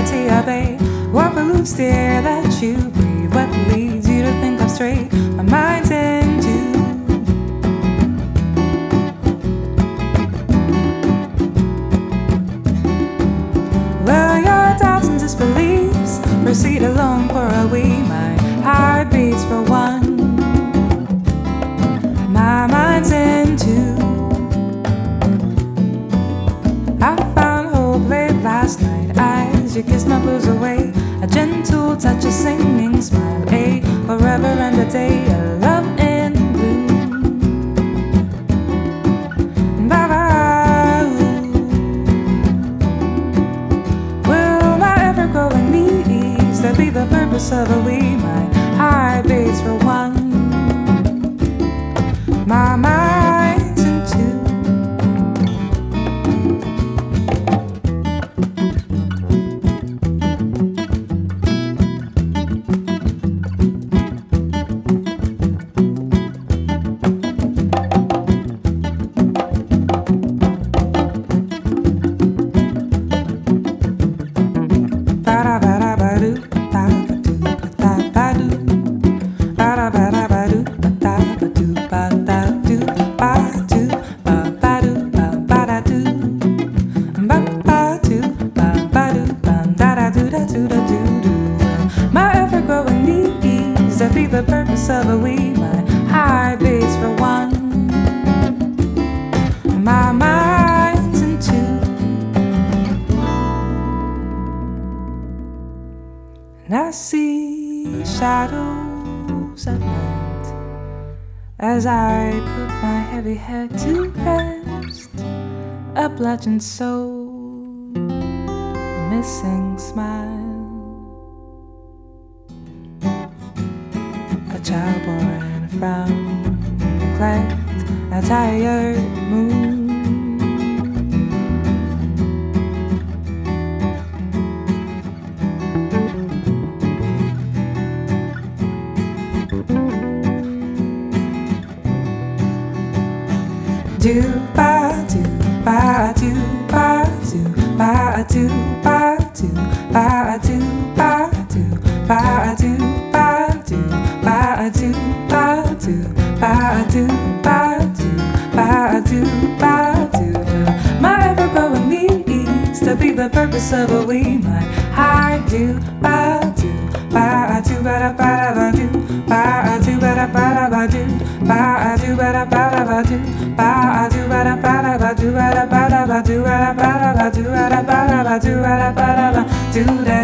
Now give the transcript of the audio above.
gravity obey. Walk a loop steer that you breathe. What leads you to think I'm straight? My mind's into. Well, your doubts and disbeliefs proceed alone for a wee. My heart beats for one. My mind's into. I found hope late last night. Eyes, you kissed my blues away. A gentle touch, a singing smile. A forever and a day, a love in bloom. Bye-bye. Will my ever-growing needs that be the purpose of a wee? My heart beats for one. My mind's in two. My ever-growing needs that be the purpose of a wee. My heart beats for one. My mind's in two. And I see shadows at night as I put my heavy head to rest. A bludgeoned soul, a missing smile. A child born from neglect, a tired moon. Do ba do ba do ba do ba do ba do ba do ba do ba do ba do ba do ba do ba do ba do ba do ba do. My ever-growing needs to be the purpose of a wee. My heart do ba do ba do ba da ba da ba do ba do ba da ba da ba do ba do ba da ba da ba do ba do ba da ba da ba do ba da ba da ba do ba da ba da ba do ba da ba da ba do ba da ba da ba do that.